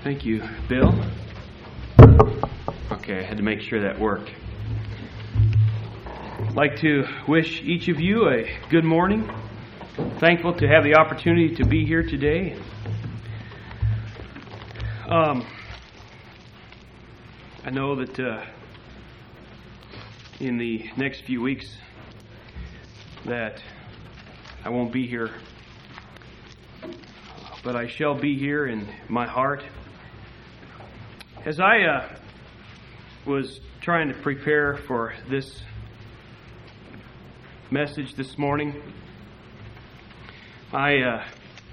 Thank you, Bill. Okay, I had to make sure that worked. I'd like to wish each of you a good morning. Thankful to have the opportunity to be here today. I know that in the next few weeks that I won't be here, but I shall be here in my heart. As I was trying to prepare for this message this morning, I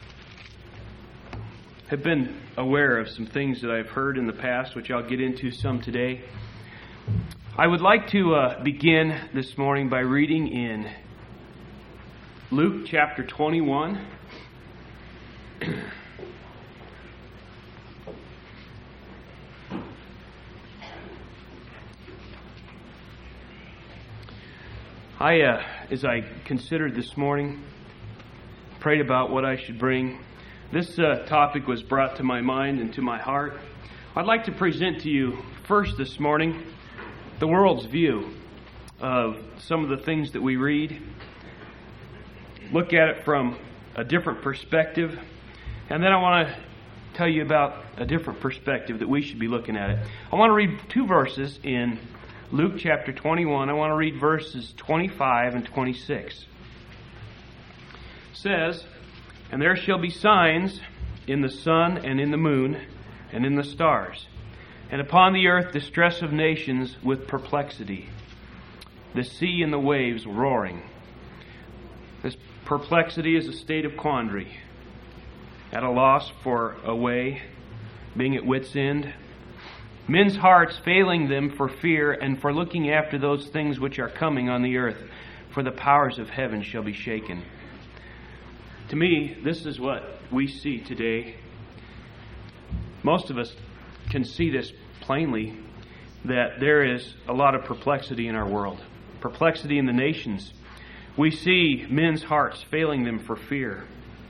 have been aware of some things that I've heard in the past, which I'll get into some today. I would like to begin this morning by reading in Luke chapter 21. As I considered this morning, prayed about what I should bring, this topic was brought to my mind and to my heart. I'd like to present to you first this morning the world's view of some of the things that we read, look at it from a different perspective, and then I want to tell you about a different perspective that we should be looking at it. I want to read two verses in Luke chapter 21. I want to read verses 25 and 26. It says, "And there shall be signs in the sun and in the moon and in the stars, and upon the earth distress of nations with perplexity, the sea and the waves roaring." This perplexity is a state of quandary, at a loss for a way, being at wit's end. Men's hearts failing them for fear and for looking after those things which are coming on the earth, for the powers of heaven shall be shaken. To me, this is what we see today. Most of us can see this plainly, that there is a lot of perplexity in our world, perplexity in the nations. We see men's hearts failing them for fear.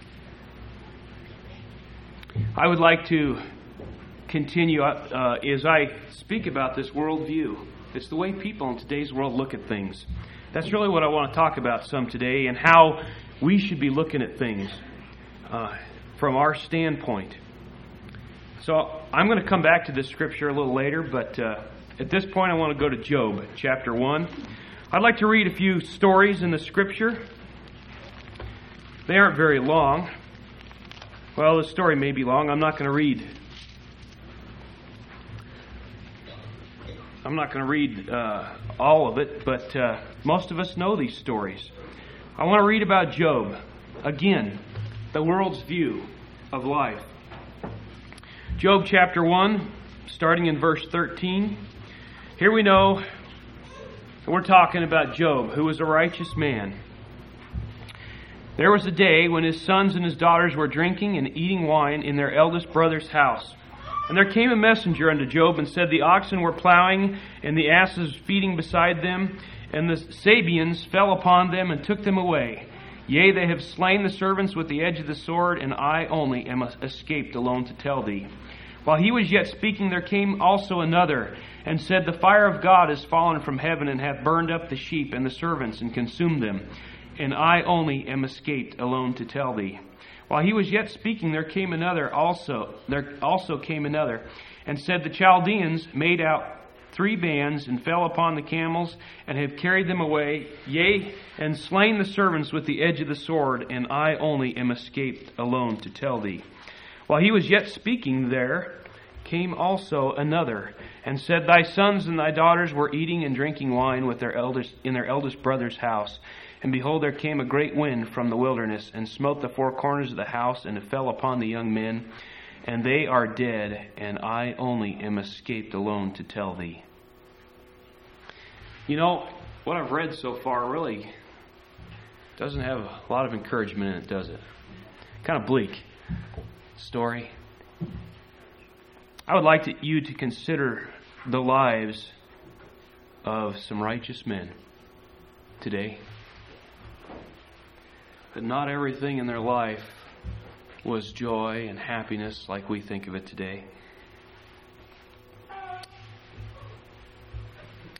I would like to continue as I speak about this worldview. It's the way people in today's world look at things. That's really what I want to talk about some today, and how we should be looking at things from our standpoint. So I'm going to come back to this scripture a little later, but at this point I want to go to Job chapter 1. I'd like to read a few stories in the scripture. They aren't very long. Well, the story may be long. I'm not going to read all of it, but most of us know these stories. I want to read about Job. Again, the world's view of life. Job chapter 1, starting in verse 13. Here we know we're talking about Job, who was a righteous man. "There was a day when his sons and his daughters were drinking and eating wine in their eldest brother's house. And there came a messenger unto Job and said, The oxen were plowing, and the asses feeding beside them, and the Sabeans fell upon them and took them away. Yea, they have slain the servants with the edge of the sword, and I only am escaped alone to tell thee. While he was yet speaking, there came also another, and said, The fire of God is fallen from heaven, and hath burned up the sheep and the servants, and consumed them. And I only am escaped alone to tell thee. While he was yet speaking, there also came another, and said, The Chaldeans made out 3 bands, and fell upon the camels, and have carried them away, yea, and slain the servants with the edge of the sword, and I only am escaped alone to tell thee. While he was yet speaking, there came also another, and said, Thy sons and thy daughters were eating and drinking wine in their eldest brother's house. And behold, there came a great wind from the wilderness, and smote the 4 corners of the house, and it fell upon the young men, and they are dead, and I only am escaped alone to tell thee." You know, what I've read so far really doesn't have a lot of encouragement in it, does it? Kind of bleak story. I would like you to consider the lives of some righteous men today. But not everything in their life was joy and happiness like we think of it today.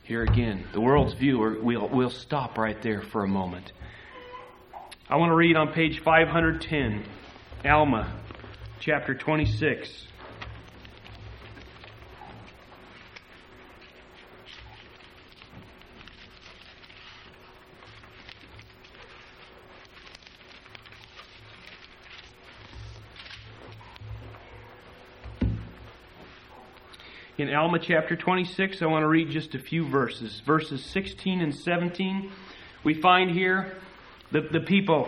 Here again, the world's view. We'll stop right there for a moment. I want to read on page 510, Alma, chapter 26. In Alma chapter 26, I want to read just a few verses. Verses 16 and 17, we find here the people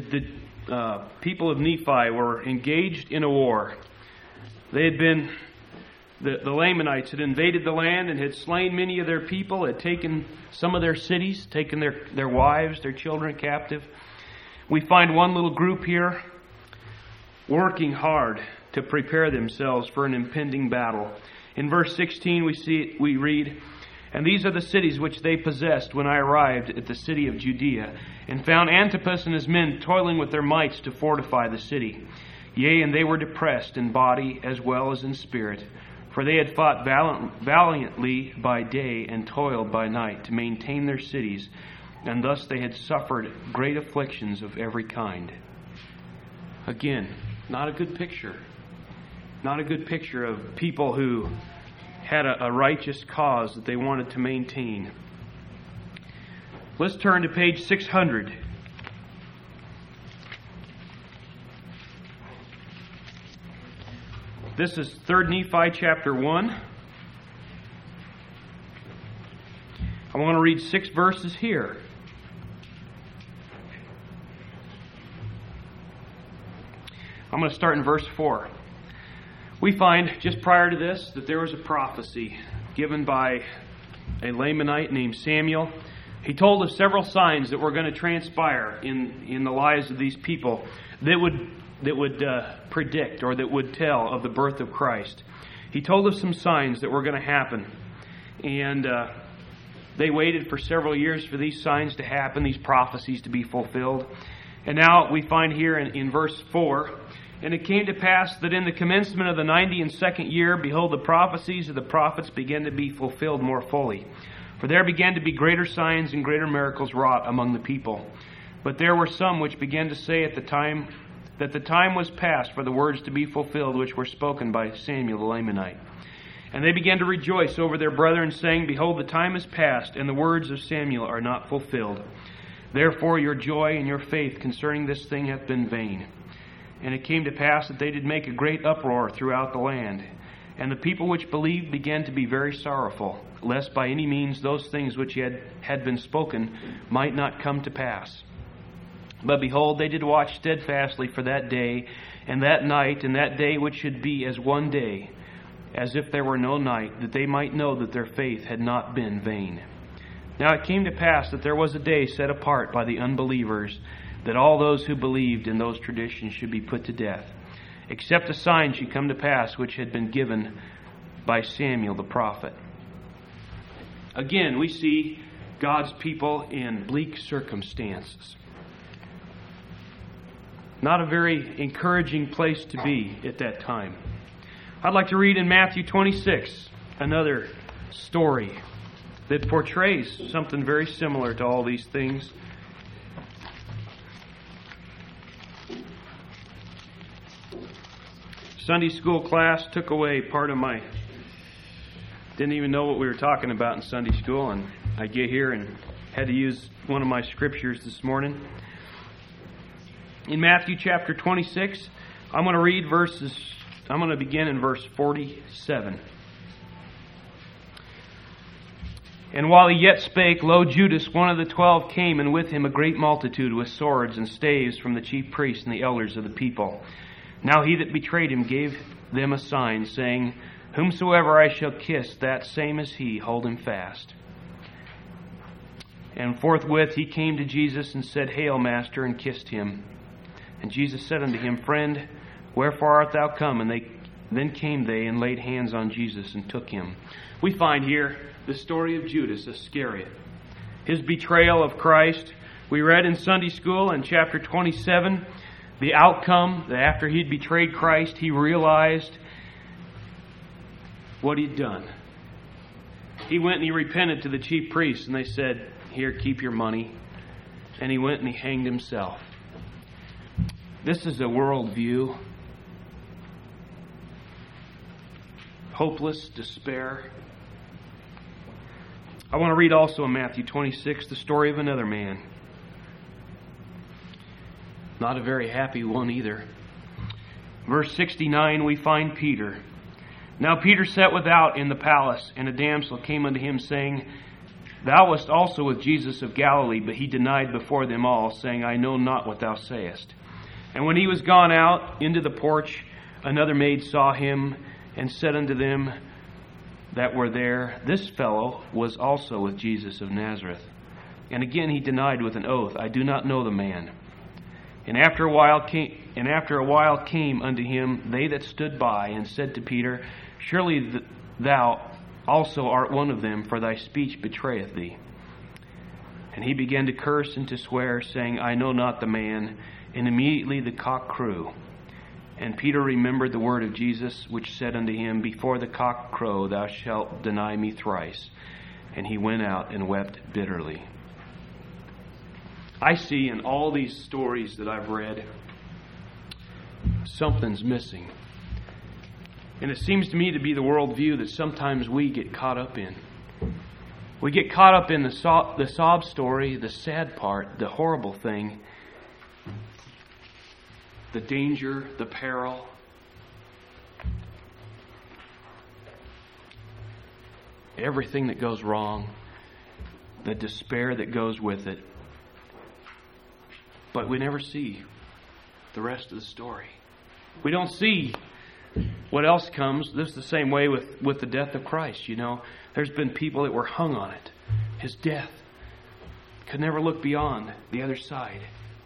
of Nephi were engaged in a war. They had been, the Lamanites had invaded the land and had slain many of their people, had taken some of their cities, taken their wives, their children captive. We find one little group here working hard to prepare themselves for an impending battle. In verse 16 we read, "And these are the cities which they possessed when I arrived at the city of Judea, and found Antipas and his men toiling with their mights to fortify the city. Yea, and they were depressed in body as well as in spirit, for they had fought valiantly by day and toiled by night to maintain their cities, and thus they had suffered great afflictions of every kind." Again, not a good picture. Not a good picture of people who had a righteous cause that they wanted to maintain. Let's turn to page 600. This is 3rd Nephi chapter 1. I want to read 6 verses here. I'm going to start in verse 4. We find just prior to this that there was a prophecy given by a Lamanite named Samuel. He told of several signs that were going to transpire in the lives of these people that would predict or that would tell of the birth of Christ. He told of some signs that were going to happen. And they waited for several years for these signs to happen, these prophecies to be fulfilled. And now we find here in verse 4, "And it came to pass that in the commencement of the 92nd year, behold, the prophecies of the prophets began to be fulfilled more fully. For there began to be greater signs and greater miracles wrought among the people. But there were some which began to say at the time that the time was past for the words to be fulfilled which were spoken by Samuel the Lamanite. And they began to rejoice over their brethren, saying, Behold, the time is past, and the words of Samuel are not fulfilled. Therefore your joy and your faith concerning this thing hath been vain. And it came to pass that they did make a great uproar throughout the land. And the people which believed began to be very sorrowful, lest by any means those things which had been spoken might not come to pass. But behold, they did watch steadfastly for that day, and that night, and that day which should be as one day, as if there were no night, that they might know that their faith had not been vain. Now it came to pass that there was a day set apart by the unbelievers, that all those who believed in those traditions should be put to death, except a sign should come to pass which had been given by Samuel the prophet." Again, we see God's people in bleak circumstances. Not a very encouraging place to be at that time. I'd like to read in Matthew 26 another story that portrays something very similar to all these things. Sunday school class took away part of my... Didn't even know what we were talking about in Sunday school, and I get here and had to use one of my scriptures this morning. In Matthew chapter 26, I'm going to begin in verse 47. "And while he yet spake, lo, Judas, one of the 12, came, and with him a great multitude with swords and staves from the chief priests and the elders of the people. Now he that betrayed him gave them a sign, saying, Whomsoever I shall kiss, that same is he, hold him fast. And forthwith he came to Jesus and said, Hail, Master, and kissed him. And Jesus said unto him, Friend, wherefore art thou come? And then came they and laid hands on Jesus and took him." We find here the story of Judas Iscariot, his betrayal of Christ. We read in Sunday school in chapter 27 the outcome that after he'd betrayed Christ, he realized what he'd done. he went and he repented to the chief priests, and they said, "Here, keep your money." And he went and he hanged himself. This is a worldview. Hopeless despair. I want to read also in Matthew 26 the story of another man. Not a very happy one either. Verse 69, we find Peter. Now Peter sat without in the palace, and a damsel came unto him, saying, Thou wast also with Jesus of Galilee. But he denied before them all, saying, I know not what thou sayest. And when he was gone out into the porch, another maid saw him, and said unto them that were there, This fellow was also with Jesus of Nazareth. And again he denied with an oath, I do not know the man. And after a while came unto him they that stood by, and said to Peter, Surely thou also art one of them, for thy speech betrayeth thee. And he began to curse and to swear, saying, I know not the man. And immediately the cock crew. And Peter remembered the word of Jesus, which said unto him, Before the cock crow thou shalt deny me thrice. And he went out and wept bitterly. I see in all these stories that I've read, something's missing. And it seems to me to be the worldview that sometimes we get caught up in. We get caught up in the sob story, the sad part, the horrible thing, the danger, the peril. Everything that goes wrong, the despair that goes with it. But we never see the rest of the story. We don't see what else comes. This is the same way with the death of Christ, you know. There's been people that were hung on it. His death. Could never look beyond the other side.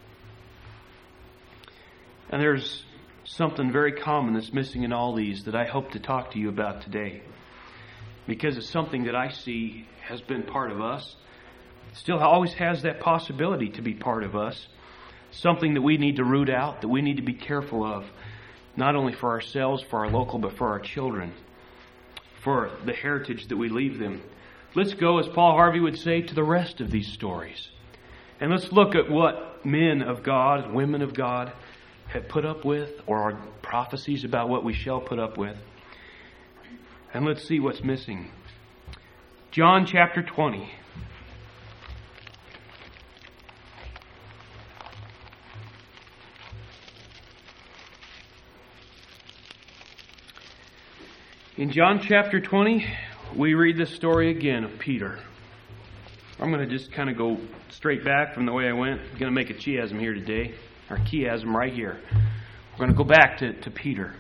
And there's something very common that's missing in all these that I hope to talk to you about today. Because it's something that I see has been part of us. Still always has that possibility to be part of us. Something that we need to root out, that we need to be careful of. Not only for ourselves, for our local, but for our children. For the heritage that we leave them. Let's go, as Paul Harvey would say, to the rest of these stories. And let's look at what men of God, women of God, have put up with, or are prophecies about what we shall put up with. And let's see what's missing. John chapter 20. In John chapter 20, we read the story again of Peter. I'm going to just kind of go straight back from the way I went. I'm going to make a chiasm here today, or chiasm right here. We're going to go back to Peter.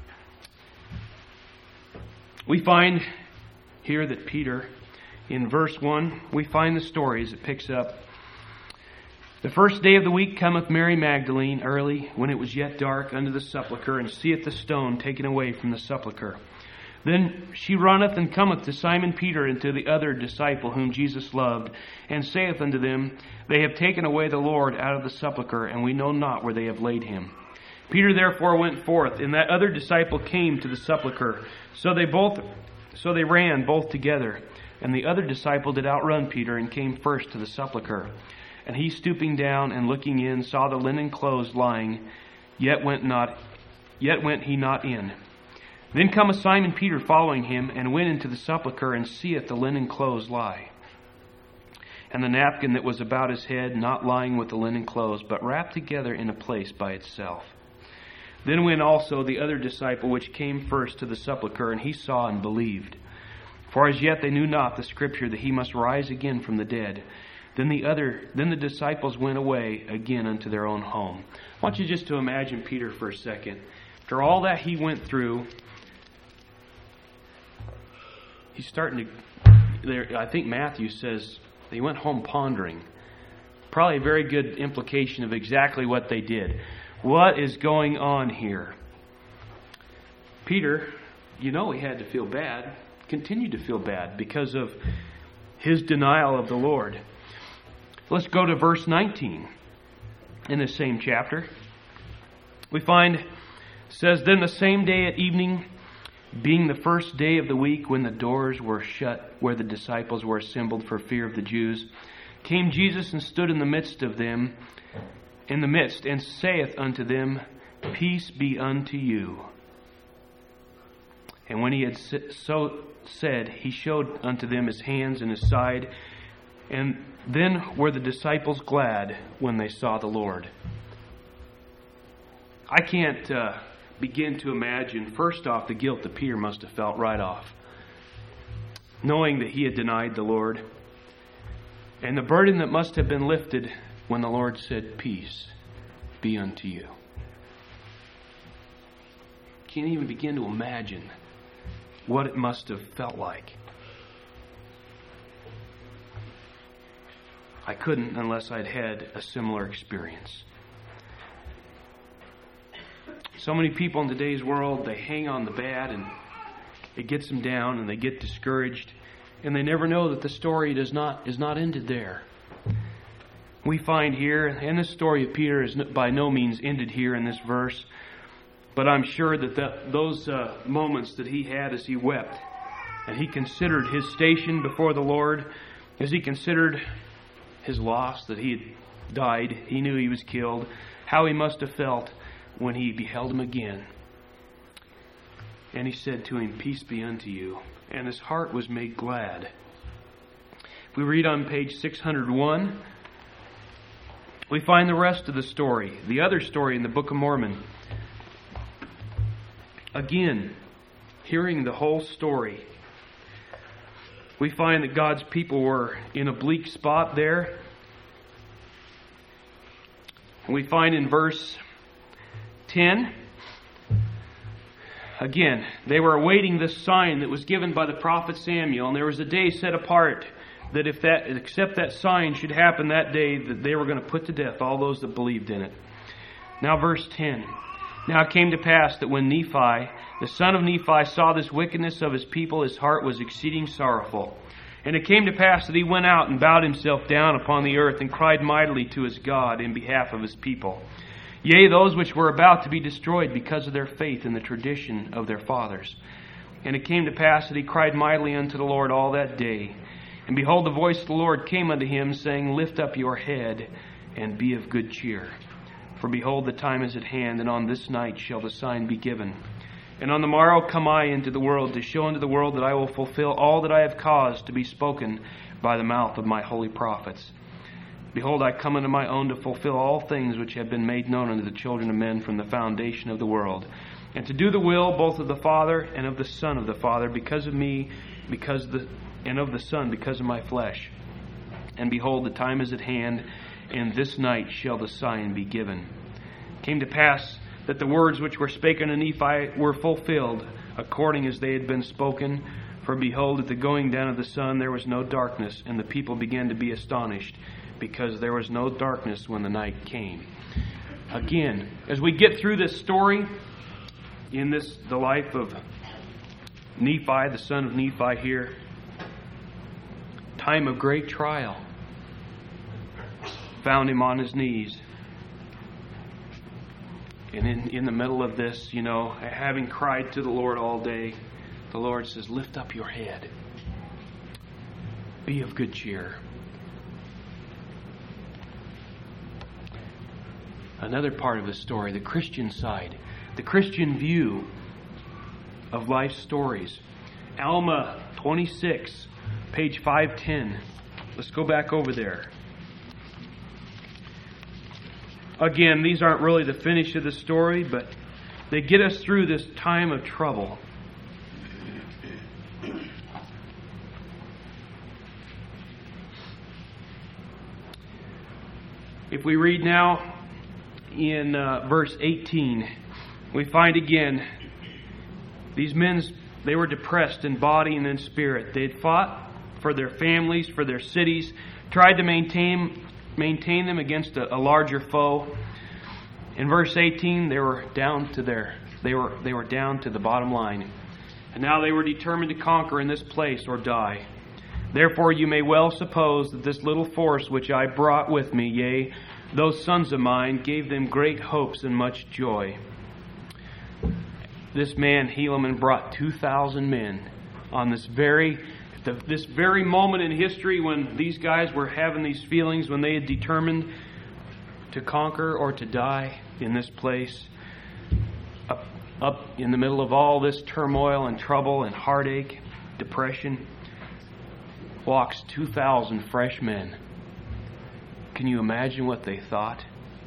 We find here that Peter, in verse 1, we find the story as it picks up. The first day of the week cometh Mary Magdalene early, when it was yet dark, unto the sepulchre, and seeth the stone taken away from the sepulchre. Then she runneth and cometh to Simon Peter and to the other disciple whom Jesus loved, and saith unto them, They have taken away the Lord out of the sepulchre, and we know not where they have laid him. Peter therefore went forth, and that other disciple came to the sepulchre. So they ran both together. And the other disciple did outrun Peter, and came first to the sepulchre. And he, stooping down and looking in, saw the linen clothes lying, yet went he not in. Then cometh Simon Peter following him, and went into the sepulchre, and seeth the linen clothes lie, and the napkin that was about his head not lying with the linen clothes, but wrapped together in a place by itself. Then went also the other disciple which came first to the sepulchre, and he saw and believed. For as yet they knew not the scripture that he must rise again from the dead. Then the disciples went away again unto their own home. I want you just to imagine Peter for a second. After all that he went through, he's starting to, I think Matthew says, they went home pondering. Probably a very good implication of exactly what they did. What is going on here? Peter, you know he had to feel bad, continued to feel bad because of his denial of the Lord. Let's go to verse 19 in the same chapter. We find, it says, Then the same day at evening, Being the first day of the week, when the doors were shut where the disciples were assembled for fear of the Jews, came Jesus and stood in the midst, and saith unto them, Peace be unto you. And when he had so said, he showed unto them his hands and his side. And then were the disciples glad when they saw the Lord. I can't begin to imagine, first off, the guilt that Peter must have felt right off, knowing that he had denied the Lord, and the burden that must have been lifted when the Lord said, Peace be unto you. Can't even begin to imagine what it must have felt like. I couldn't unless I'd had a similar experience. So many people in today's world, they hang on the bad and it gets them down and they get discouraged, and they never know that the story is not ended there. We find here, and the story of Peter is by no means ended here in this verse, but I'm sure that those moments that he had as he wept and he considered his station before the Lord, as he considered his loss, that he had died, he knew he was killed, how he must have felt when he beheld him again. And he said to him, Peace be unto you. And his heart was made glad. If we read on page 601, we find the rest of the story, the other story in the Book of Mormon. Again, hearing the whole story, we find that God's people were in a bleak spot there. We find in verse 10, again, they were awaiting this sign that was given by the prophet Samuel, and there was a day set apart that except that sign should happen that day, that they were going to put to death all those that believed in it. Now verse 10. Now it came to pass that when Nephi, the son of Nephi, saw this wickedness of his people, his heart was exceeding sorrowful. And it came to pass that he went out and bowed himself down upon the earth and cried mightily to his God in behalf of his people. Yea, those which were about to be destroyed because of their faith in the tradition of their fathers. And it came to pass that he cried mightily unto the Lord all that day. And behold, the voice of the Lord came unto him, saying, Lift up your head, and be of good cheer. For behold, the time is at hand, and on this night shall the sign be given. And on the morrow come I into the world, to show unto the world that I will fulfill all that I have caused to be spoken by the mouth of my holy prophets. Behold, I come unto my own to fulfill all things which have been made known unto the children of men from the foundation of the world, and to do the will both of the Father and of the Son of the Father, because of me, and of the Son, because of my flesh. And behold, the time is at hand, and this night shall the sign be given. It came to pass that the words which were spoken to Nephi were fulfilled, according as they had been spoken. For behold, at the going down of the sun there was no darkness, and the people began to be astonished, because there was no darkness when the night came. Again, as we get through this story, in the life of Nephi, the son of Nephi here, time of great trial, found him on his knees. And in the middle of this, having cried to the Lord all day, the Lord says, Lift up your head. Be of good cheer. Another part of the story, the Christian side, the Christian view of life's stories. Alma 26, page 510. Let's go back over there. Again, these aren't really the finish of the story, but they get us through this time of trouble. If we read now in verse 18, we find again these men, they were depressed in body and in spirit. They had fought for their families, for their cities, tried to maintain them against a larger foe. In verse 18, they were down to the bottom line. And now they were determined to conquer in this place or die. Therefore you may well suppose that this little force which I brought with me, yea, those sons of mine, gave them great hopes and much joy. this man Helaman brought 2,000 men on this very moment in history when these guys were having these feelings, when they had determined to conquer or to die in this place, up in the middle of all this turmoil and trouble and heartache, depression, walks 2,000 fresh men. Can you imagine what they thought?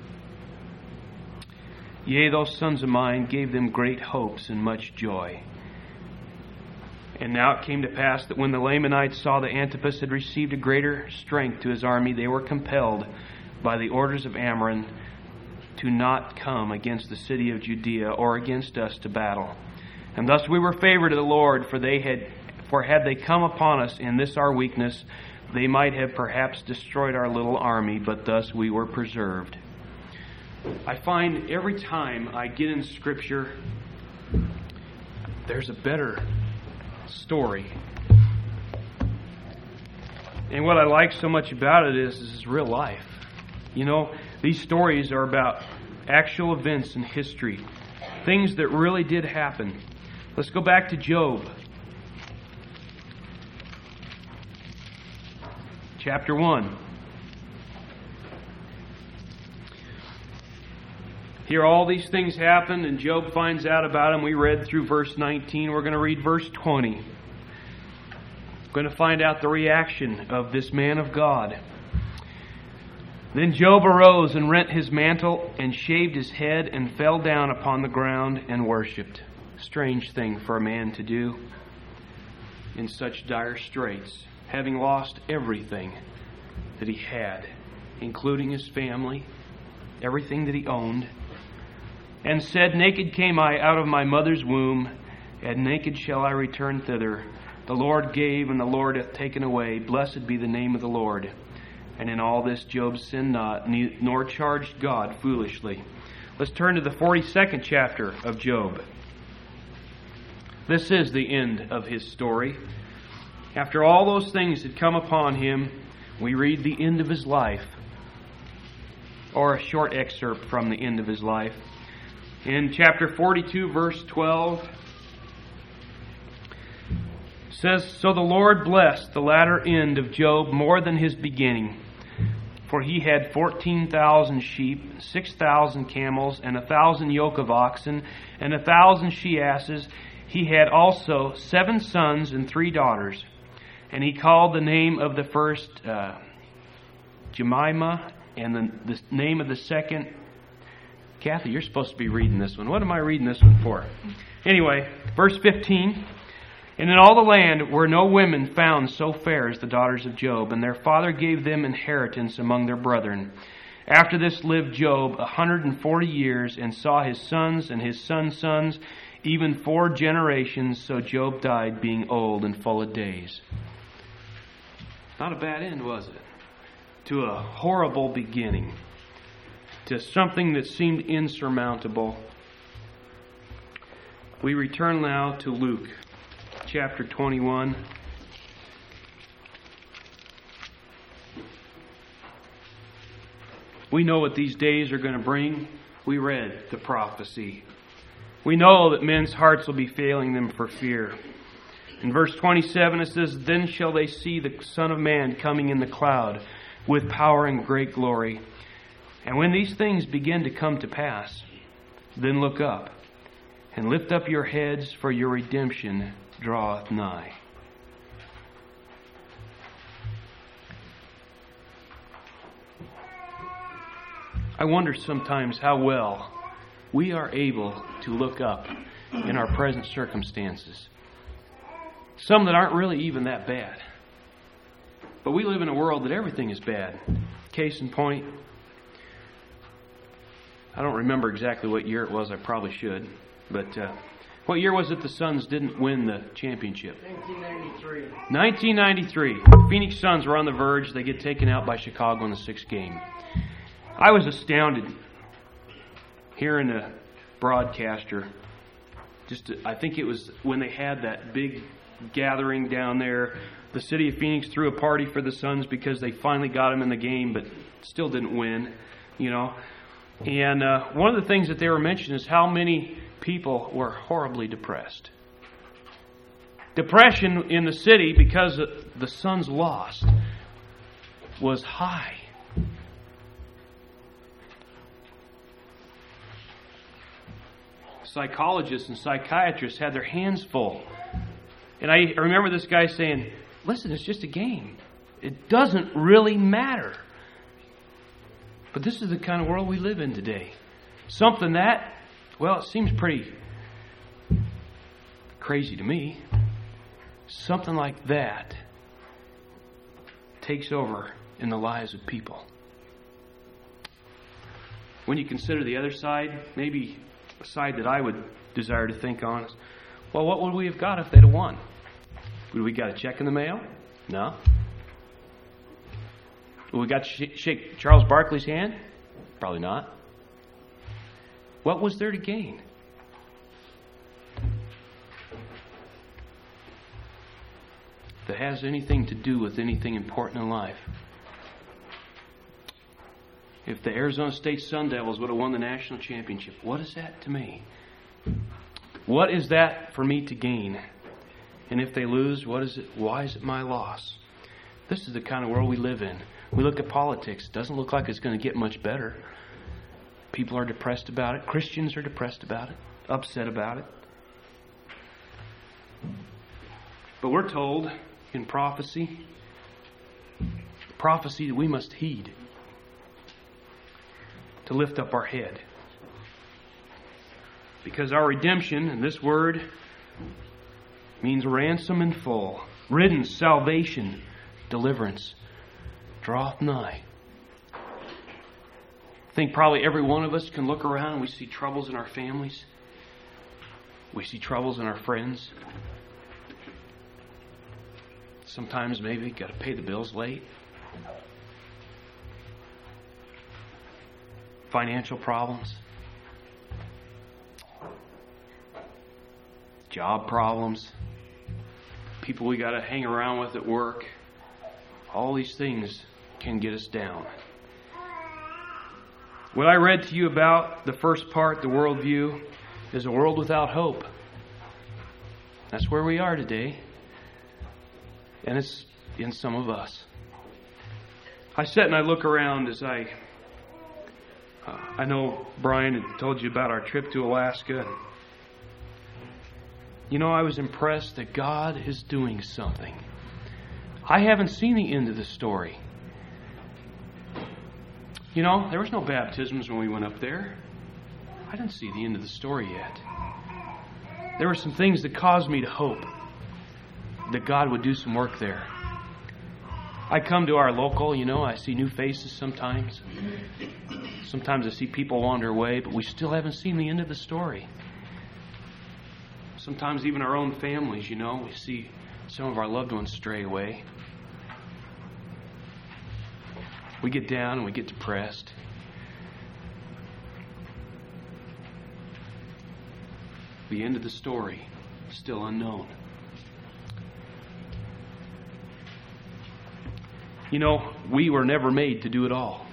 Yea, those sons of mine gave them great hopes and much joy. And now it came to pass that when the Lamanites saw that Antipas had received a greater strength to his army, they were compelled by the orders of Amram to not come against the city of Judea or against us to battle. And thus we were favored of the Lord, for had they come upon us in this our weakness, they might have perhaps destroyed our little army, but thus we were preserved. I find every time I get in Scripture, there's a better story. And what I like so much about it is this is real life. You know, these stories are about actual events in history, things that really did happen. Let's go back to Job. Chapter 1. Here all these things happen, and Job finds out about them. We read through verse 19. We're going to read verse 20. We're going to find out the reaction of this man of God. Then Job arose and rent his mantle and shaved his head and fell down upon the ground and worshipped. Strange thing for a man to do in such dire straits, having lost everything that he had, including his family, everything that he owned, and said, Naked came I out of my mother's womb, and naked shall I return thither. The Lord gave, and the Lord hath taken away. Blessed be the name of the Lord. And in all this Job sinned not, nor charged God foolishly. Let's turn to the 42nd chapter of Job. This is the end of his story. After all those things had come upon him, we read the end of his life, or a short excerpt from the end of his life. In chapter 42, verse 12, says, So the Lord blessed the latter end of Job more than his beginning. For he had 14,000 sheep, 6,000 camels, and 1,000 yoke of oxen, and 1,000 she-asses. He had also 7 sons and 3 daughters. And he called the name of the first Jemimah, and the name of the second... Kathy, you're supposed to be reading this one. What am I reading this one for? Anyway, verse 15... And in all the land were no women found so fair as the daughters of Job, and their father gave them inheritance among their brethren. After this lived Job 140 years, and saw his sons and his sons' sons, even 4 generations. So Job died, being old and full of days. Not a bad end, was it? To a horrible beginning. To something that seemed insurmountable. We return now to Luke. Chapter 21. We know what these days are going to bring. We read the prophecy. We know that men's hearts will be failing them for fear. In verse 27 it says, Then shall they see the Son of Man coming in the cloud with power and great glory. And when these things begin to come to pass, then look up and lift up your heads, for your redemption draweth nigh. I wonder sometimes how well we are able to look up in our present circumstances. Some that aren't really even that bad. But we live in a world that everything is bad. Case in point, I don't remember exactly what year it was. I probably should. But what year was it the Suns didn't win the championship? 1993. 1993. Phoenix Suns were on the verge. They get taken out by Chicago in the 6th game. I was astounded hearing a broadcaster. I think it was when they had that big gathering down there. The city of Phoenix threw a party for the Suns because they finally got them in the game, but still didn't win, you know. And one of the things that they were mentioning is how many people were horribly depressed. Depression in the city because the son's lost was high. Psychologists and psychiatrists had their hands full. And I remember this guy saying, listen, it's just a game. It doesn't really matter. But this is the kind of world we live in today. Something that, well, it seems pretty crazy to me. Something like that takes over in the lives of people. When you consider the other side, maybe a side that I would desire to think on is, well, what would we have got if they'd have won? Would we got a check in the mail? No. Would we got to shake Charles Barkley's hand? Probably not. What was there to gain? If it has anything to do with anything important in life. If the Arizona State Sun Devils would have won the national championship, what is that to me? What is that for me to gain? And if they lose, what is it? Why is it my loss? This is the kind of world we live in. We look at politics. It doesn't look like it's going to get much better. People are depressed about it. Christians are depressed about it, upset about it. But we're told in prophecy that we must heed to lift up our head. Because our redemption, and this word means ransom in full, riddance, salvation, deliverance, draweth nigh. I think probably every one of us can look around and we see troubles in our families. We see troubles in our friends. Sometimes maybe got to pay the bills late. Financial problems. Job problems. People we got to hang around with at work. All these things can get us down. What I read to you about the first part, the worldview, is a world without hope. That's where we are today. And it's in some of us. I sit and I look around as I know Brian had told you about our trip to Alaska. You know, I was impressed that God is doing something. I haven't seen the end of the story. You know, there was no baptisms when we went up there. I didn't see the end of the story yet. There were some things that caused me to hope that God would do some work there. I come to our local, you know, I see new faces sometimes. Sometimes I see people wander away, but we still haven't seen the end of the story. Sometimes even our own families, you know, we see some of our loved ones stray away. We get down and we get depressed. The end of the story is still unknown. You know, we were never made to do it all.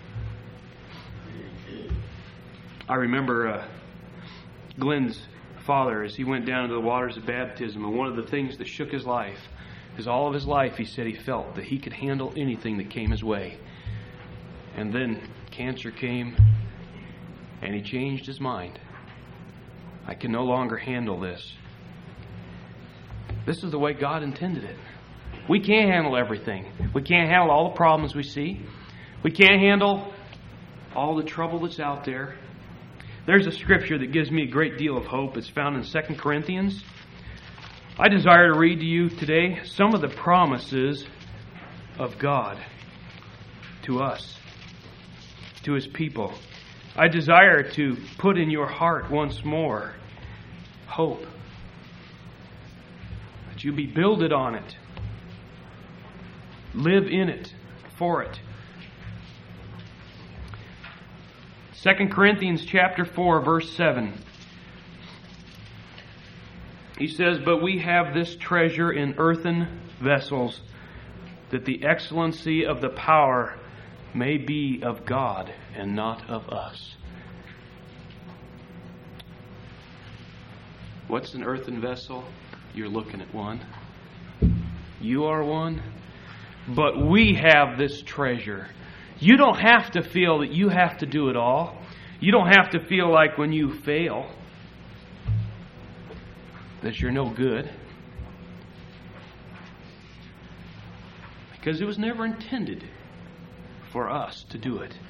I remember Glenn's father as he went down into the waters of baptism, and one of the things that shook his life is all of his life he said he felt that he could handle anything that came his way. And then cancer came, and he changed his mind. I can no longer handle this. This is the way God intended it. We can't handle everything. We can't handle all the problems we see. We can't handle all the trouble that's out there. There's a scripture that gives me a great deal of hope. It's found in 2 Corinthians. I desire to read to you today some of the promises of God to us, to His people. I desire to put in your heart once more hope, that you be builded on it, live in it, for it. 2 Corinthians chapter 4, verse 7. He says, "But we have this treasure in earthen vessels, that the excellency of the power may be of God and not of us." What's an earthen vessel? You're looking at one. You are one. But we have this treasure. You don't have to feel that you have to do it all. You don't have to feel like when you fail that you're no good. Because it was never intended for us to do it.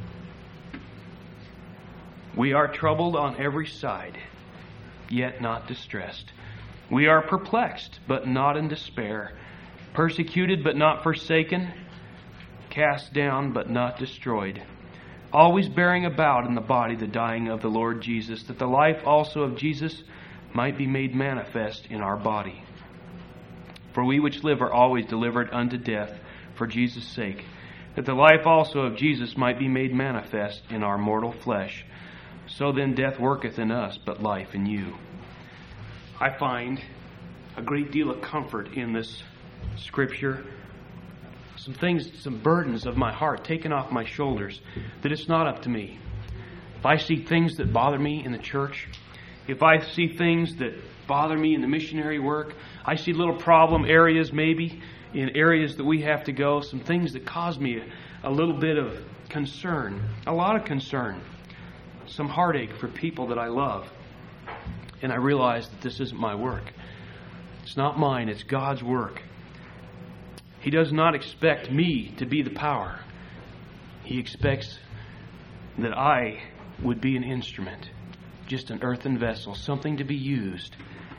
We are troubled on every side, yet not distressed. We are perplexed, but not in despair. Persecuted, but not forsaken. Cast down, but not destroyed. Always bearing about in the body the dying of the Lord Jesus, that the life also of Jesus might be made manifest in our body. For we which live are always delivered unto death for Jesus' sake, that the life also of Jesus might be made manifest in our mortal flesh. So then death worketh in us, but life in you. I find a great deal of comfort in this Scripture. Some things, some burdens of my heart taken off my shoulders, that it's not up to me. If I see things that bother me in the church, if I see things that bother me in the missionary work, I see little problem areas maybe in areas that we have to go, some things that cause me a little bit of concern, a lot of concern, some heartache for people that I love. And I realize that this isn't my work. It's not mine, it's God's work. He does not expect me to be the power. He expects that I would be an instrument, just an earthen vessel, something to be used.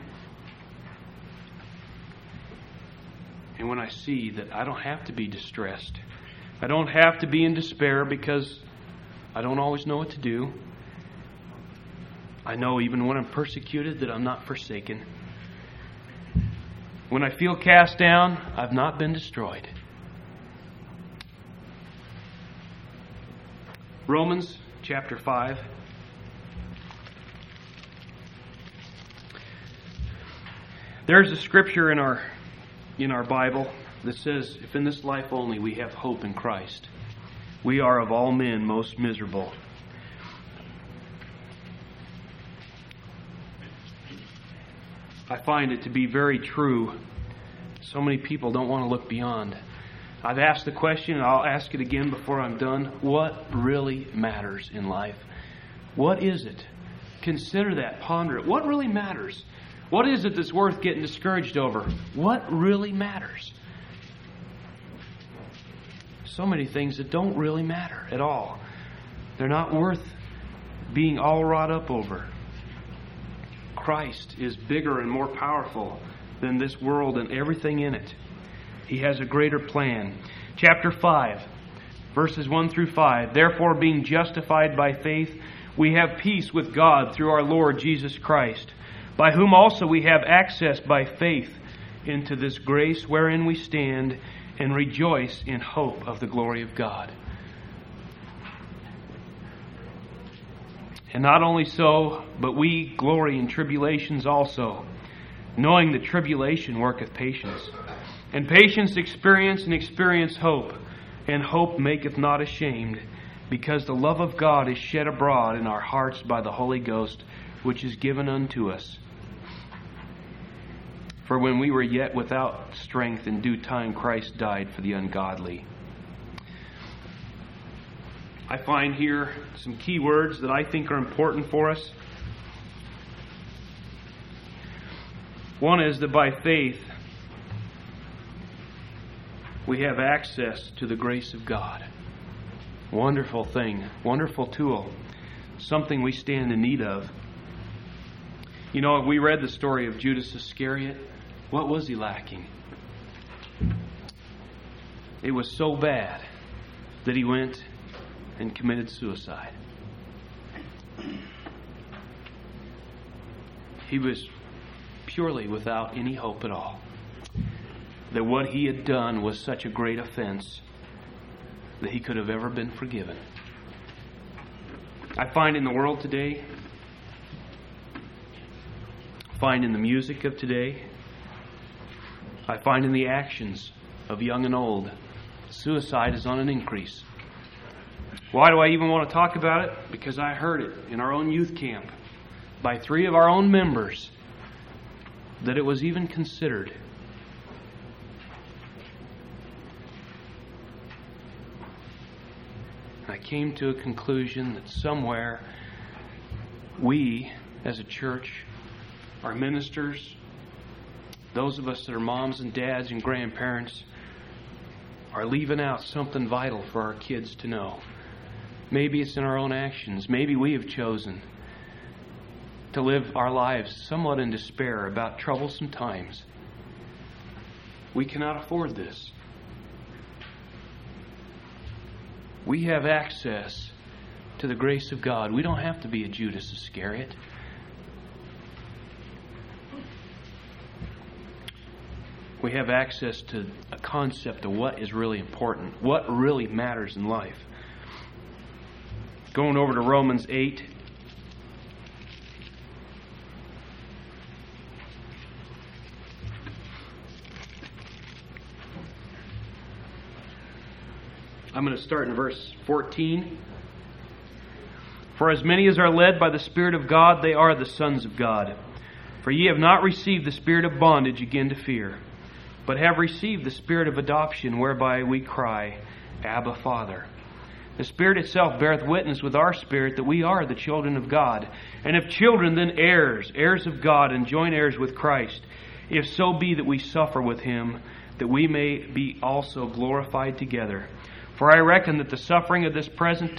And when I see that I don't have to be distressed, I don't have to be in despair because I don't always know what to do. I know even when I'm persecuted that I'm not forsaken. When I feel cast down, I've not been destroyed. Romans chapter 5. There's a scripture in our Bible that says, if in this life only we have hope in Christ, we are of all men most miserable. I find it to be very true. So many people don't want to look beyond. I've asked the question, and I'll ask it again before I'm done. What really matters in life? What is it? Consider that. Ponder it. What really matters? What is it that's worth getting discouraged over? What really matters? So many things that don't really matter at all. They're not worth being all wrought up over. Christ is bigger and more powerful than this world and everything in it. He has a greater plan. Chapter 5, verses 1 through 5. Therefore, being justified by faith, we have peace with God through our Lord Jesus Christ, by whom also we have access by faith into this grace wherein we stand and rejoice in hope of the glory of God. And not only so, but we glory in tribulations also, knowing that tribulation worketh patience. And patience experience, and experience hope. And hope maketh not ashamed, because the love of God is shed abroad in our hearts by the Holy Ghost, which is given unto us. For when we were yet without strength, in due time Christ died for the ungodly. I find here some key words that I think are important for us. One is that by faith we have access to the grace of God. Wonderful thing, wonderful tool, something we stand in need of. You know, we read the story of Judas Iscariot. What was he lacking? It was so bad that he went and committed suicide. He was purely without any hope at all. That what he had done was such a great offense that he could have ever been forgiven. I find in the world today, I find in the music of today, I find in the actions of young and old, suicide is on an increase. Why do I even want to talk about it? Because I heard it in our own youth camp by 3 of our own members that it was even considered. I came to a conclusion that somewhere we, as a church, our ministers, those of us that are moms and dads and grandparents, are leaving out something vital for our kids to know. Maybe it's in our own actions. Maybe we have chosen to live our lives somewhat in despair about troublesome times. We cannot afford this. We have access to the grace of God. We don't have to be a Judas Iscariot. We have access to a concept of what is really important, what really matters in life. Going over to Romans 8. I'm going to start in verse 14. For as many as are led by the Spirit of God, they are the sons of God. For ye have not received the spirit of bondage again to fear, but have received the Spirit of adoption, whereby we cry, Abba, Father. The Spirit itself beareth witness with our spirit that we are the children of God. And if children, then heirs, heirs of God, and joint heirs with Christ, if so be that we suffer with Him, that we may be also glorified together. For I reckon that the sufferings of this present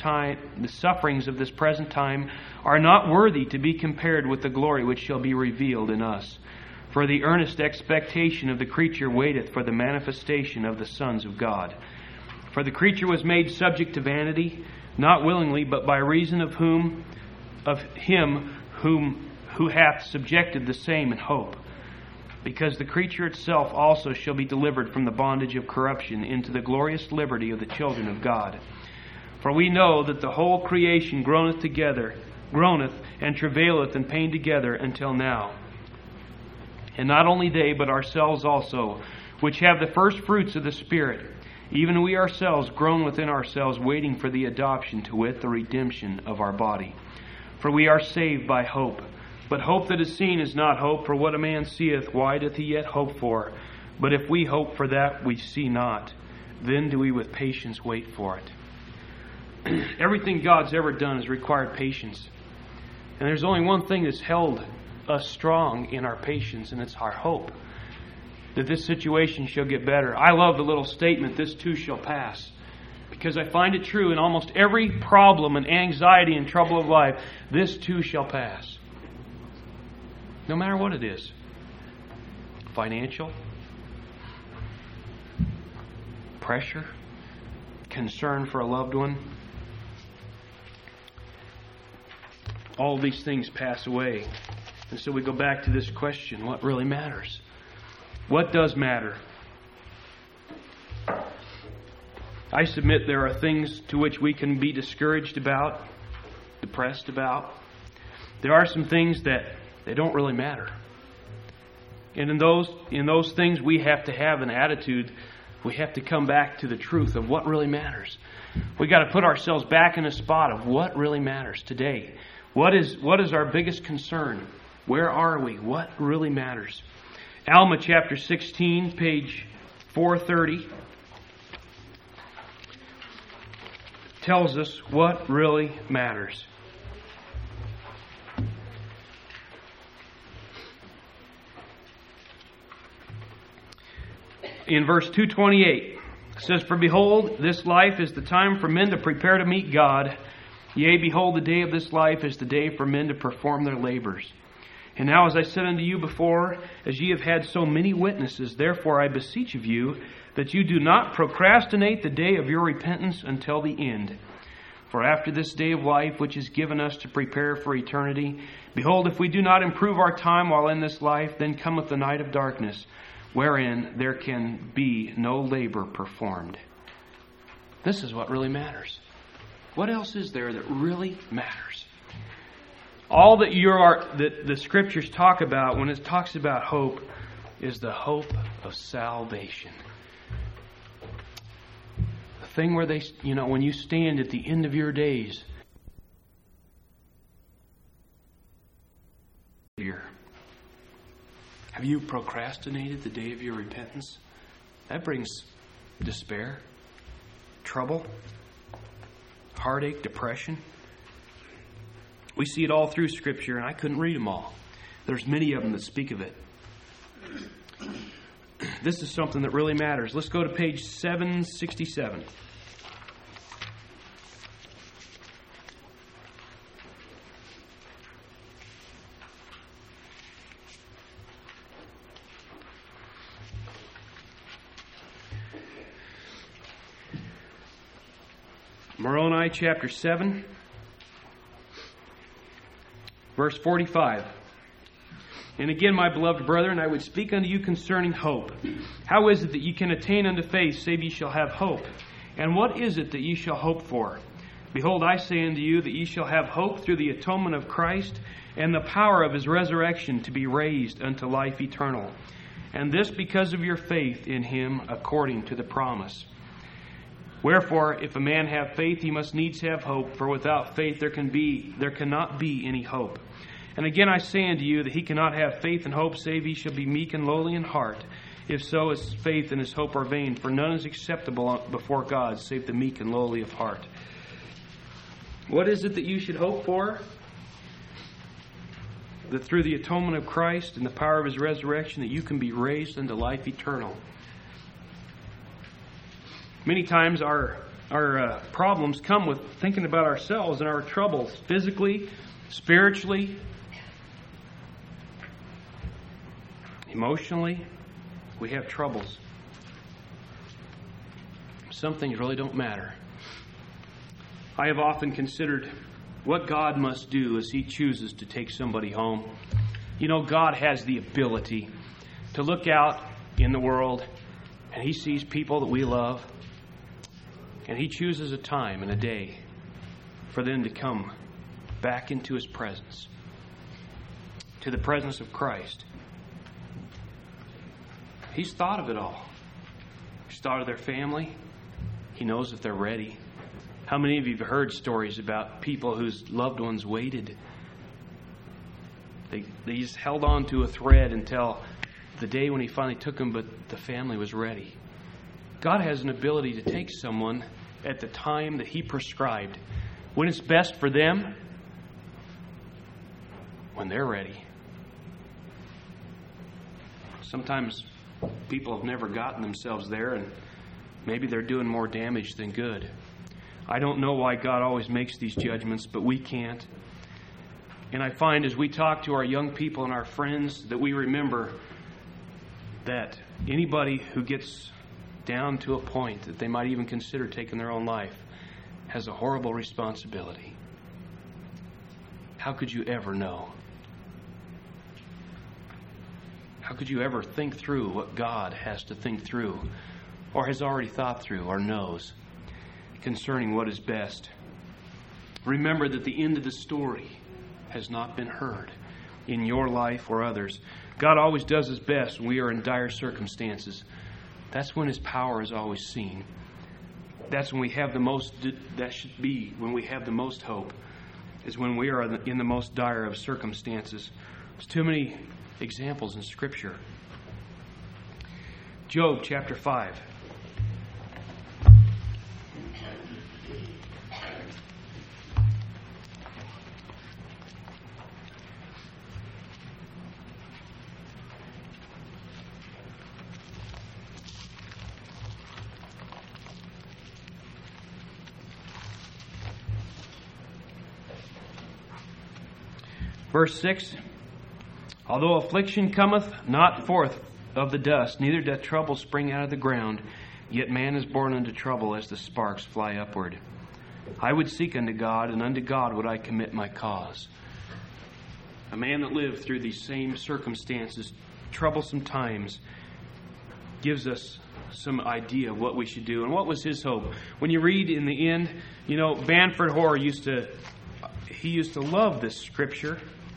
time are not worthy to be compared with the glory which shall be revealed in us. For the earnest expectation of the creature waiteth for the manifestation of the sons of God. For the creature was made subject to vanity, not willingly, but by reason of him who hath subjected the same in hope. Because the creature itself also shall be delivered from the bondage of corruption into the glorious liberty of the children of God. For we know that the whole creation groaneth and travaileth in pain together until now. And not only they, but ourselves also, which have the first fruits of the Spirit, even we ourselves groan within ourselves, waiting for the adoption, to wit, the redemption of our body. For we are saved by hope. But hope that is seen is not hope, for what a man seeth, why doth he yet hope for? But if we hope for that we see not, then do we with patience wait for it. Everything God's ever done has required patience. And there's only one thing that's held us strong in our patience, and it's our hope that this situation shall get better. I love the little statement, this too shall pass, because I find it true in almost every problem and anxiety and trouble of life. This too shall pass. No matter what it is. Financial, pressure, concern for a loved one. All these things pass away. And so we go back to this question, what really matters? What does matter? I submit there are things to which we can be discouraged about, depressed about. There are some things that they don't really matter. And in those things we have to have an attitude. We have to come back to the truth of what really matters. We got to put ourselves back in a spot of what really matters today. What is our biggest concern? Where are we? What really matters? Alma chapter 16, page 430 tells us what really matters. In verse 228, it says, For behold, this life is the time for men to prepare to meet God. Yea, behold, the day of this life is the day for men to perform their labors. And now, as I said unto you before, as ye have had so many witnesses, therefore I beseech of you that you do not procrastinate the day of your repentance until the end. For after this day of life, which is given us to prepare for eternity, behold, if we do not improve our time while in this life, then cometh the night of darkness, wherein there can be no labor performed. This is what really matters. What else is there that really matters? All that the Scriptures talk about when it talks about hope is the hope of salvation. The thing where when you stand at the end of your days, have Have you procrastinated the day of your repentance? That brings despair, trouble, heartache, depression. We see it all through Scripture, and I couldn't read them all. There's many of them that speak of it. This is something that really matters. Let's go to page 767. Moroni chapter 7, verse 45. And again, my beloved brethren, I would speak unto you concerning hope. How is it that ye can attain unto faith, save ye shall have hope? And what is it that ye shall hope for? Behold, I say unto you that ye shall have hope through the atonement of Christ, and the power of his resurrection to be raised unto life eternal. And this because of your faith in him according to the promise. Wherefore, if a man have faith, he must needs have hope, for without faith there cannot be any hope. And again I say unto you that he cannot have faith and hope, save he shall be meek and lowly in heart. If so, his faith and his hope are vain, for none is acceptable before God, save the meek and lowly of heart. What is it that you should hope for? That through the atonement of Christ and the power of his resurrection, that you can be raised unto life eternal. Many times our problems come with thinking about ourselves and our troubles, physically, spiritually, emotionally. We have troubles. Some things really don't matter. I have often considered what God must do as he chooses to take somebody home. You know, God has the ability to look out in the world and he sees people that we love. And he chooses a time and a day for them to come back into his presence, to the presence of Christ. He's thought of it all. He's thought of their family. He knows if they're ready. How many of you have heard stories about people whose loved ones waited? They just held on to a thread until the day when he finally took them, but the family was ready. God has an ability to take someone at the time that he prescribed, when it's best for them, when they're ready. Sometimes people have never gotten themselves there, and maybe they're doing more damage than good. I don't know why God always makes these judgments, but we can't. And I find as we talk to our young people and our friends that we remember that anybody who gets down to a point that they might even consider taking their own life has a horrible responsibility. How could you ever know? How could you ever think through what God has to think through, or has already thought through, or knows concerning what is best? Remember that the end of the story has not been heard in your life or others. God always does his best when we are in dire circumstances. That's when his power is always seen. That's when we have the most, that should be when we have the most hope, is when we are in the most dire of circumstances. There's too many examples in Scripture. Job chapter 5. Verse 6, although affliction cometh not forth of the dust, neither doth trouble spring out of the ground, yet man is born unto trouble as the sparks fly upward. I would seek unto God, and unto God would I commit my cause. A man that lived through these same circumstances, troublesome times, gives us some idea of what we should do. And what was his hope? When you read in the end, you know, Banford Hoare used to love this scripture.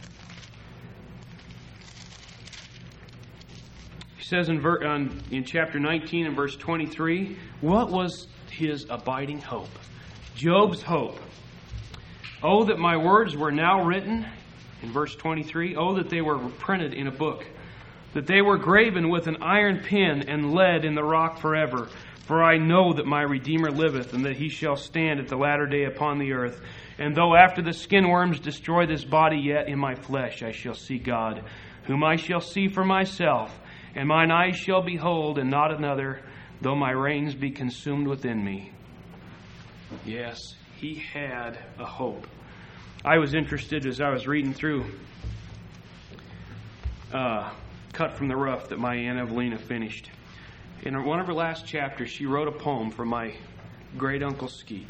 He says in chapter 19 and verse 23, what was his abiding hope? Job's hope. Oh, that my words were now written, in verse 23, oh, that they were printed in a book, that they were graven with an iron pen and lead in the rock forever. For I know that my Redeemer liveth, and that he shall stand at the latter day upon the earth. And though after the skin worms destroy this body, yet in my flesh I shall see God, whom I shall see for myself, and mine eyes shall behold, and not another, though my reins be consumed within me. Yes, he had a hope. I was interested as I was reading through Cut from the Rough that my Aunt Evelina finished. In one of her last chapters, she wrote a poem for my great uncle Skeet.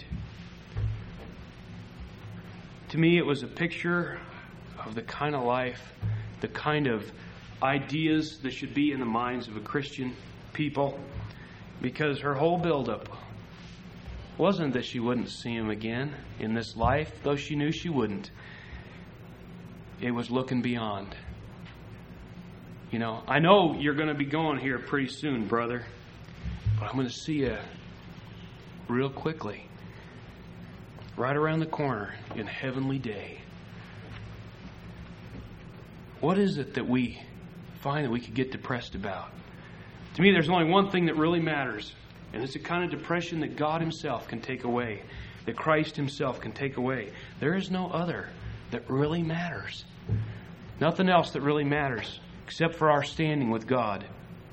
To me, it was a picture of the kind of life, the kind of ideas that should be in the minds of a Christian people, because her whole buildup wasn't that she wouldn't see him again in this life, though she knew she wouldn't. It was looking beyond. You know, I know you're going to be going here pretty soon, brother, but I'm going to see you real quickly, right around the corner in heavenly day. What is it that we find that we could get depressed about? To me, there's only one thing that really matters, and it's the kind of depression that God Himself can take away, that Christ Himself can take away. There is no other that really matters. Nothing else that really matters except for our standing with God.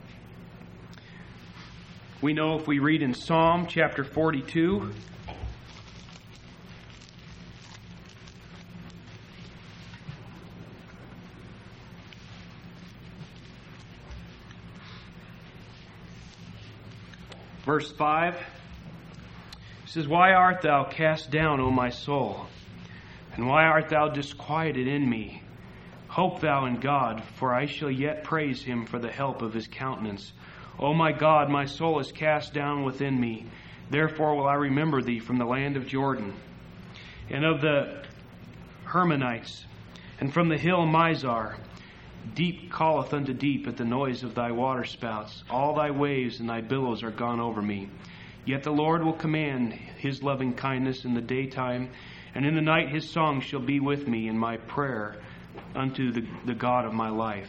We know if we read in Psalm chapter 42, verse 5, it says, Why art thou cast down, O my soul? And why art thou disquieted in me? Hope thou in God, for I shall yet praise Him for the help of His countenance. O my God, my soul is cast down within me. Therefore will I remember Thee from the land of Jordan, and of the Hermonites, and from the hill Mizar. Deep calleth unto deep at the noise of Thy waterspouts. All Thy waves and Thy billows are gone over me. Yet the Lord will command His loving kindness in the daytime, and in the night His song shall be with me in my prayer unto the God of my life.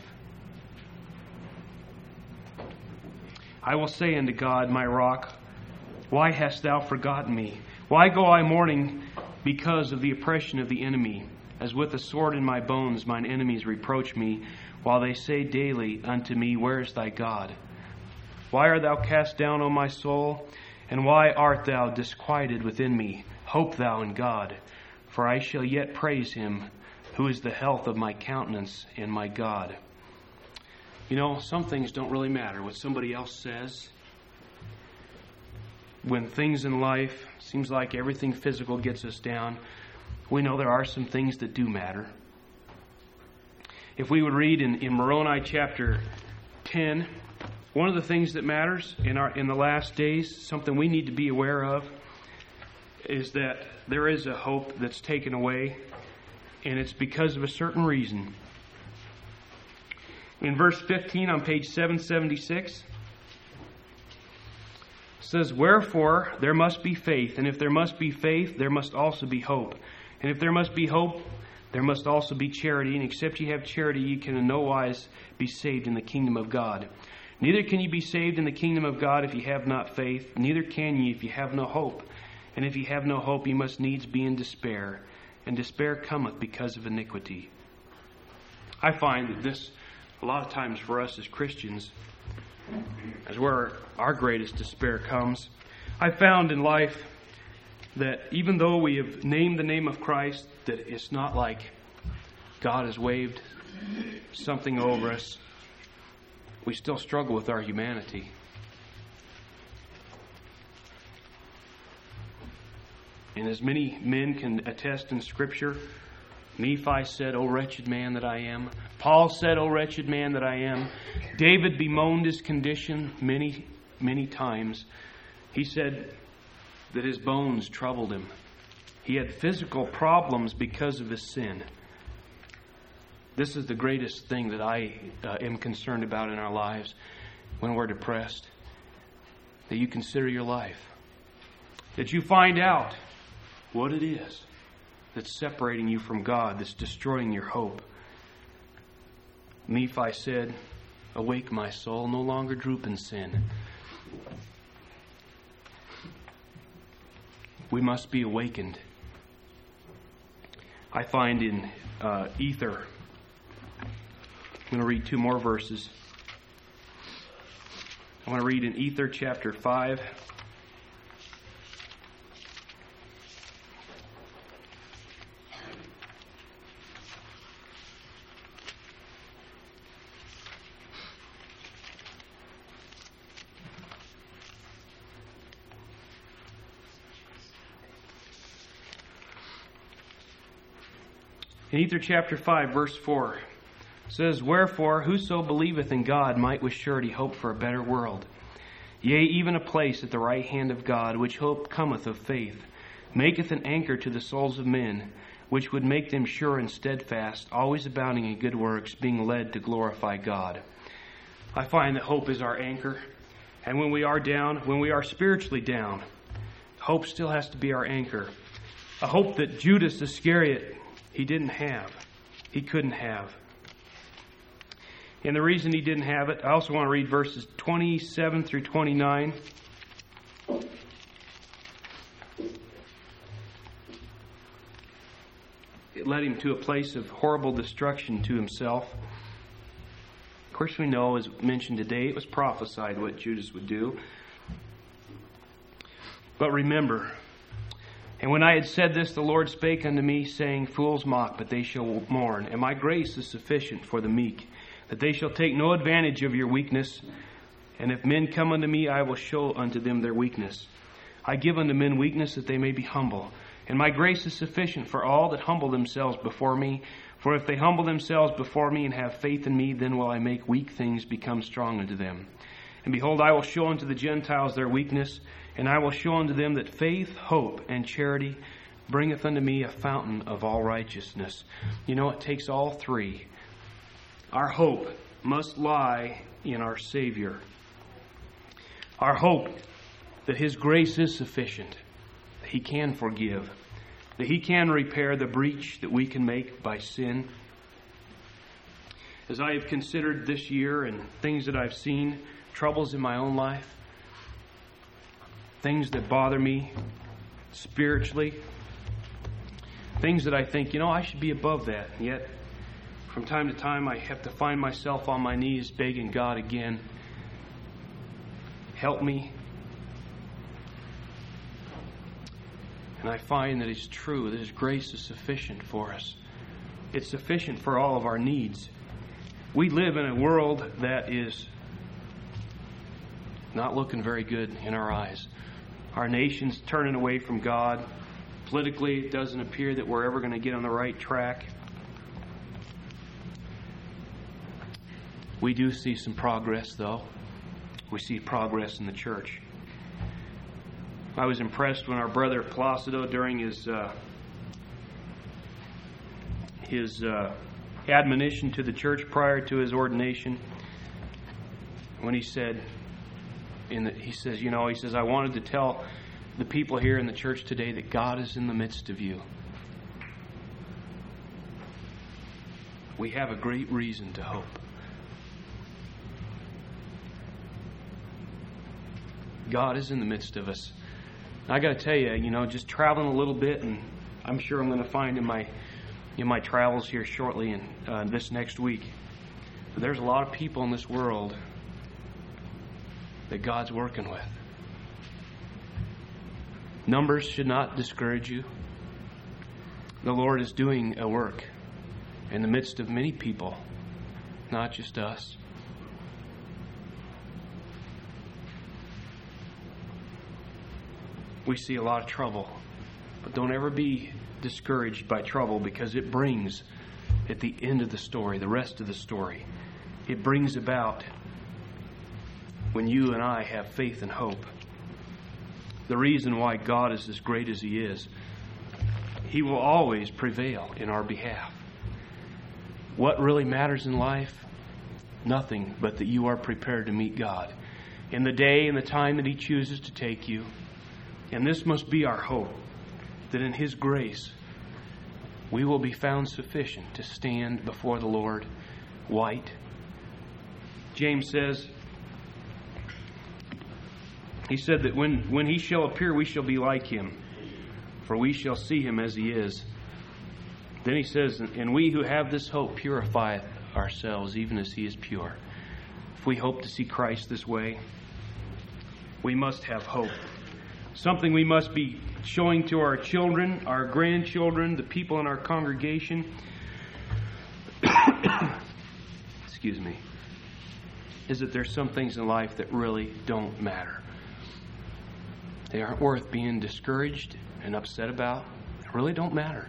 I will say unto God, my rock, why hast Thou forgotten me? Why go I mourning because of the oppression of the enemy? As with a sword in my bones mine enemies reproach me, while they say daily unto me, Where is thy God? Why art thou cast down, O my soul? And why art thou disquieted within me? Hope thou in God, for I shall yet praise Him, who is the health of my countenance and my God. You know, some things don't really matter what somebody else says. When things in life, seems like everything physical gets us down, we know there are some things that do matter. If we would read in Moroni chapter 10, one of the things that matters in the last days, something we need to be aware of, is that there is a hope that's taken away, and it's because of a certain reason. In verse 15 on page 776, it says, Wherefore there must be faith, and if there must be faith, there must also be hope. And if there must be hope, there must also be charity. And except ye have charity, ye can in no wise be saved in the kingdom of God. Neither can ye be saved in the kingdom of God if ye have not faith, neither can ye if ye have no hope. And if ye have no hope, ye must needs be in despair. And despair cometh because of iniquity. I find that this, a lot of times for us as Christians, is where our greatest despair comes. I found in life that even though we have named the name of Christ, that it's not like God has waved something over us. We still struggle with our humanity. And as many men can attest in Scripture, Nephi said, O wretched man that I am. Paul said, O wretched man that I am. David bemoaned his condition many, many times. He said that his bones troubled him. He had physical problems because of his sin. This is the greatest thing that I am concerned about in our lives when we're depressed. That you consider your life. That you find out what it is that's separating you from God, that's destroying your hope. Nephi said, Awake, my soul, no longer droop in sin. We must be awakened. I find in Ether, I'm going to read 2 more verses. I want to read in Ether chapter 5. In Ether chapter 5, verse 4, it says, Wherefore, whoso believeth in God might with surety hope for a better world. Yea, even a place at the right hand of God, which hope cometh of faith, maketh an anchor to the souls of men, which would make them sure and steadfast, always abounding in good works, being led to glorify God. I find that hope is our anchor. And when we are down, when we are spiritually down, hope still has to be our anchor. A hope that Judas Iscariot, he didn't have. He couldn't have. And the reason he didn't have it, I also want to read verses 27 through 29. It led him to a place of horrible destruction to himself. Of course, we know, as mentioned today, it was prophesied what Judas would do. But remember, and when I had said this, the Lord spake unto me, saying, Fools mock, but they shall mourn. And my grace is sufficient for the meek, that they shall take no advantage of your weakness. And if men come unto me, I will show unto them their weakness. I give unto men weakness, that they may be humble. And my grace is sufficient for all that humble themselves before me. For if they humble themselves before me and have faith in me, then will I make weak things become strong unto them. And behold, I will show unto the Gentiles their weakness, and I will show unto them that faith, hope, and charity bringeth unto me a fountain of all righteousness. You know, it takes all three. Our hope must lie in our Savior. Our hope that His grace is sufficient, that He can forgive, that He can repair the breach that we can make by sin. As I have considered this year and things that I've seen, troubles in my own life, things that bother me spiritually, things that I think, I should be above that. And yet, from time to time, I have to find myself on my knees begging God again, help me. And I find that it's true, that His grace is sufficient for us. It's sufficient for all of our needs. We live in a world that is not looking very good in our eyes. Our nation's turning away from God. Politically, it doesn't appear that we're ever going to get on the right track. We do see some progress, though. We see progress in the church. I was impressed when our brother Placido, during his admonition to the church prior to his ordination, when he said, he says, I wanted to tell the people here in the church today that God is in the midst of you. We have a great reason to hope. God is in the midst of us. I got to tell you, just traveling a little bit, and I'm sure I'm going to find in my travels here shortly and this next week, there's a lot of people in this world that God's working with. Numbers should not discourage you. The Lord is doing a work in the midst of many people, not just us. We see a lot of trouble, but don't ever be discouraged by trouble, because it brings, at the end of the story, the rest of the story, it brings about when you and I have faith and hope. The reason why God is as great as He is, He will always prevail in our behalf. What really matters in life? Nothing but that you are prepared to meet God in the day and the time that He chooses to take you. And this must be our hope, that in His grace we will be found sufficient to stand before the Lord white James says, he said that when He shall appear, we shall be like Him, for we shall see Him as He is. Then he says, and we who have this hope purify ourselves even as He is pure. If we hope to see Christ this way, we must have hope. Something we must be showing to our children, our grandchildren, the people in our congregation. Excuse me. Is that there's some things in life that really don't matter. They aren't worth being discouraged and upset about. They really don't matter.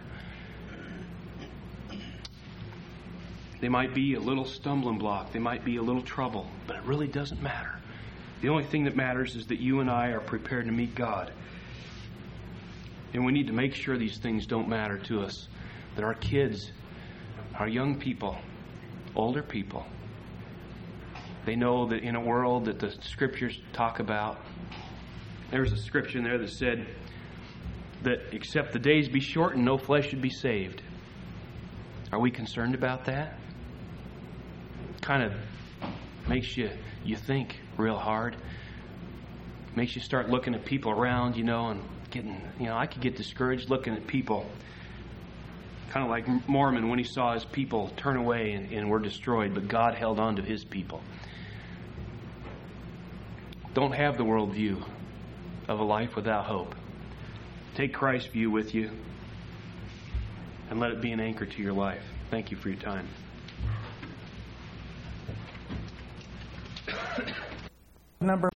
They might be a little stumbling block. They might be a little trouble. But it really doesn't matter. The only thing that matters is that you and I are prepared to meet God. And we need to make sure these things don't matter to us. That our kids, our young people, older people, they know that in a world that the Scriptures talk about, there's a scripture in there that said that except the days be shortened, no flesh should be saved. Are we concerned about that? Kind of makes you think real hard. Makes you start looking at people around, and getting, I could get discouraged looking at people. Kind of like Mormon when he saw his people turn away and were destroyed, but God held on to His people. Don't have the worldview of a life without hope. Take Christ's view with you and let it be an anchor to your life. Thank you for your time. Number